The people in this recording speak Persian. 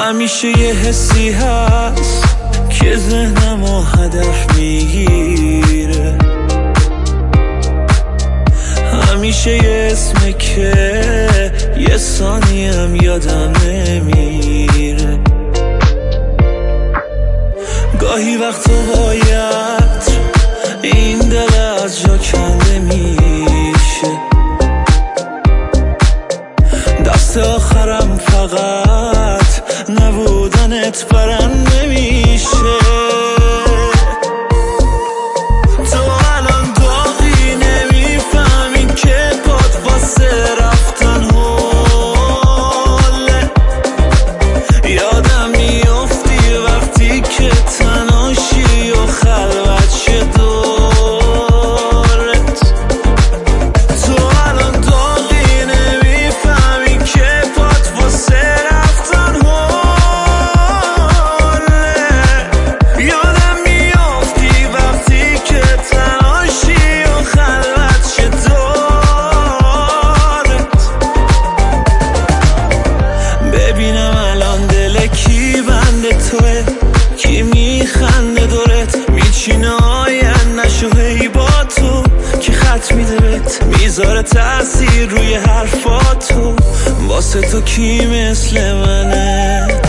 همیشه یه حسی هست که ذهنمو هدف میگیره، همیشه یه اسمه که یه ثانیم یادم نمیره. گاهی وقتا باید این دل از جا کنده میشه، دست آخرم فقط نبودنت برنده میشه. تو الان داغی نمیفهمی که باد واسه رفتن حاله، یادم میافتی وقتی که تنهاشی و خلوت شه دورت. تو الان داغی نمیفهمی که باد واسه رفتن حاله، یادم میافتی وقتی که تنهاشی و خلوت شه دورت. ببینم الان دل کی بنده توه، کی میخنده دورت، میچینه آینده‌شو هی با تو، کی خط میده بهت میذاره تأثیر روی حرفاتو، واسه تو کی مثل منه؟